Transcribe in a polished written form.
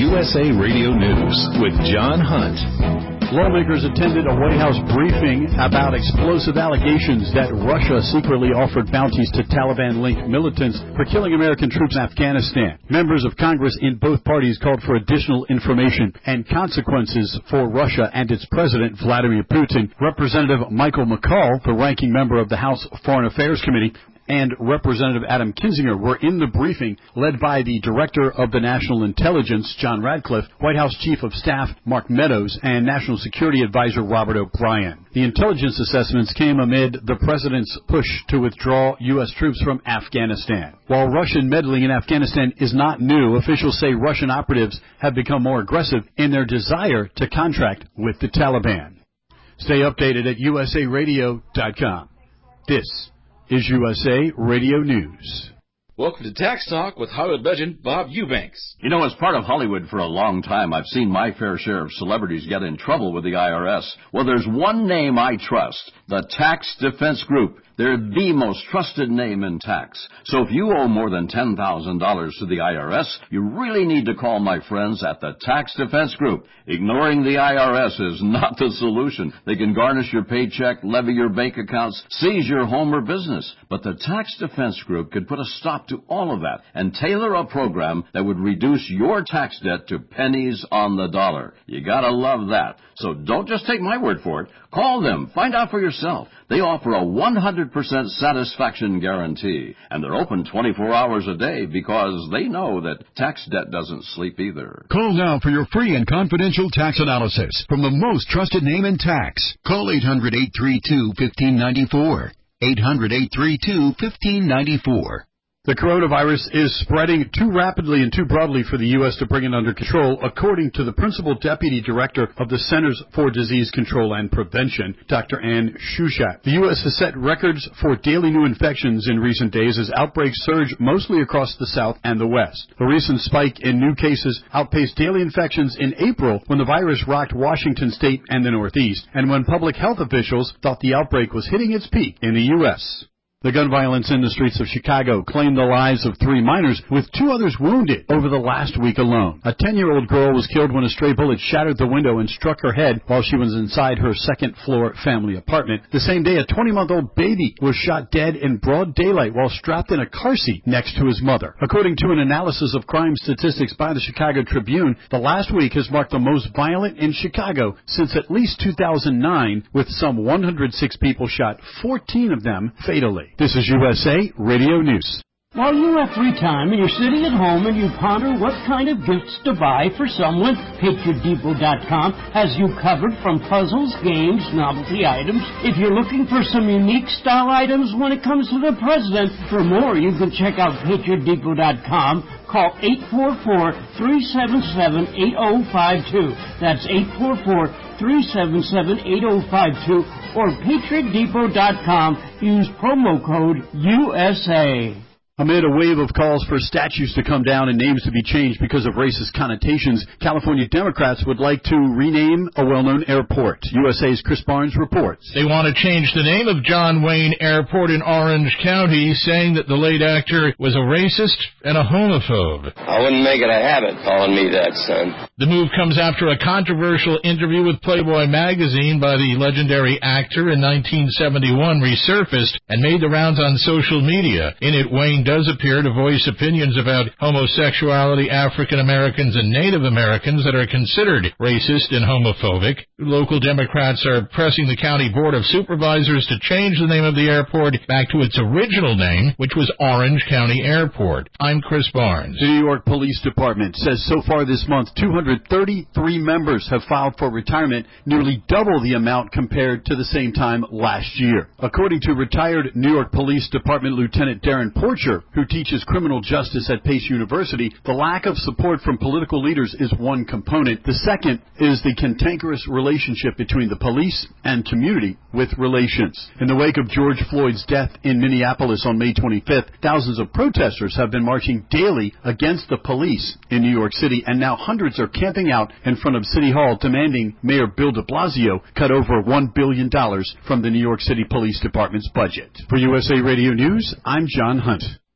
USA Radio News with John Hunt. Lawmakers attended a White House briefing about explosive allegations that Russia secretly offered bounties to Taliban-linked militants for killing American troops in Afghanistan. Members of Congress in both parties called for additional information and consequences for Russia and its president, Vladimir Putin. Representative Michael McCaul, the ranking member of the House Foreign Affairs Committee, and Representative Adam Kinzinger were in the briefing led by the Director of the National Intelligence, John Radcliffe, White House Chief of Staff, Mark Meadows, and National Security Advisor, Robert O'Brien. The intelligence assessments came amid the President's push to withdraw U.S. troops from Afghanistan. While Russian meddling in Afghanistan is not new, officials say Russian operatives have become more aggressive in their desire to contract with the Taliban. Stay updated at usaradio.com. This is USA Radio News. Welcome to Tax Talk with Hollywood legend Bob Eubanks. You know, as part of Hollywood for a long time, I've seen my fair share of celebrities get in trouble with the IRS. Well, there's one name I trust, the Tax Defense Group. They're the most trusted name in tax. So if you owe more than $10,000 to the IRS, you really need to call my friends at the Tax Defense Group. Ignoring the IRS is not the solution. They can garnish your paycheck, levy your bank accounts, seize your home or business. But the Tax Defense Group could put a stop to all of that and tailor a program that would reduce your tax debt to pennies on the dollar. You gotta love that. So don't just take my word for it. Call them. Find out for yourself. They offer a 100% satisfaction guarantee, and they're open 24 hours a day because they know that tax debt doesn't sleep either. Call now for your free and confidential tax analysis from the most trusted name in tax. Call 800-832-1594. 800-832-1594. The coronavirus is spreading too rapidly and too broadly for the U.S. to bring it under control, according to the Principal Deputy Director of the Centers for Disease Control and Prevention, Dr. Ann Shushak. The U.S. has set records for daily new infections in recent days as outbreaks surge mostly across the South and the West. The recent spike in new cases outpaced daily infections in April when the virus rocked Washington State and the Northeast, and when public health officials thought the outbreak was hitting its peak in the U.S. The gun violence in the streets of Chicago claimed the lives of 3 minors, with 2 others wounded over the last week alone. A 10-year-old girl was killed when a stray bullet shattered the window and struck her head while she was inside her second-floor family apartment. The same day, a 20-month-old baby was shot dead in broad daylight while strapped in a car seat next to his mother. According to an analysis of crime statistics by the Chicago Tribune, the last week has marked the most violent in Chicago since at least 2009, with some 106 people shot, 14 of them fatally. This is USA Radio News. While you have free time and you're sitting at home and you ponder what kind of gifts to buy for someone, PatriotDepot.com has you covered from puzzles, games, novelty items. If you're looking for some unique style items when it comes to the president, for more you can check out PatriotDepot.com. Call 844-377-8052. That's 844-377-8052 or PatriotDepot.com. Use promo code USA. Amid a wave of calls for statues to come down and names to be changed because of racist connotations, California Democrats would like to rename a well-known airport. USA's Chris Barnes reports. They want to change the name of John Wayne Airport in Orange County, saying that the late actor was a racist and a homophobe. I wouldn't make it a habit calling me that, son. The move comes after a controversial interview with Playboy magazine by the legendary actor in 1971 resurfaced and made the rounds on social media. In it, Wayne does appear to voice opinions about homosexuality, African Americans, and Native Americans that are considered racist and homophobic. Local Democrats are pressing the County Board of Supervisors to change the name of the airport back to its original name, which was Orange County Airport. I'm Chris Barnes. The New York Police Department says so far this month, 233 members have filed for retirement, nearly double the amount compared to the same time last year. According to retired New York Police Department Lieutenant Darren Porcher, who teaches criminal justice at Pace University, the lack of support from political leaders is one component. The second is the cantankerous relationship between the police and community with relations. In the wake of George Floyd's death in Minneapolis on May 25th, thousands of protesters have been marching daily against the police in New York City, and now hundreds are camping out in front of City Hall demanding Mayor Bill de Blasio cut over $1 billion from the New York City Police Department's budget. For USA Radio News, I'm John Hunt.